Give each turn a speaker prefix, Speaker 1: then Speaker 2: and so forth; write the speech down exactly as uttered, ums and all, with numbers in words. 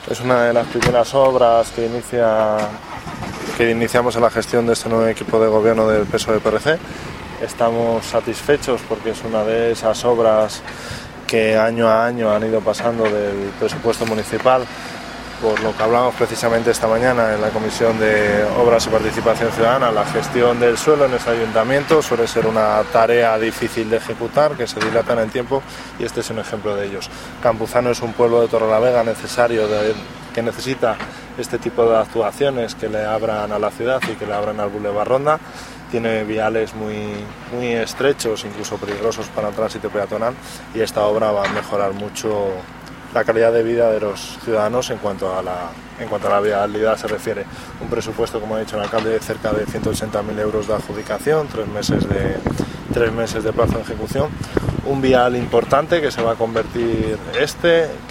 Speaker 1: Es una de las primeras obras que, inicia, que iniciamos en la gestión de este nuevo equipo de gobierno del P S O E P R C. Estamos satisfechos porque es una de esas obras que año a año han ido pasando del presupuesto municipal, por lo que hablamos precisamente esta mañana en la Comisión de Obras y Participación Ciudadana. La gestión del suelo en ese ayuntamiento suele ser una tarea difícil de ejecutar, que se dilata en el tiempo, y este es un ejemplo de ellos. Campuzano es un pueblo de Torrelavega necesario, de, que necesita este tipo de actuaciones que le abran a la ciudad y que le abran al Boulevard Ronda. Tiene viales muy, muy estrechos, incluso peligrosos para el tránsito peatonal, y esta obra va a mejorar mucho la calidad de vida de los ciudadanos en cuanto a la, en cuanto a la vialidad se refiere. Un presupuesto, como ha dicho el alcalde, de cerca de ciento ochenta mil euros de adjudicación, tres meses de, tres meses de plazo de ejecución. Un vial importante que se va a convertir este,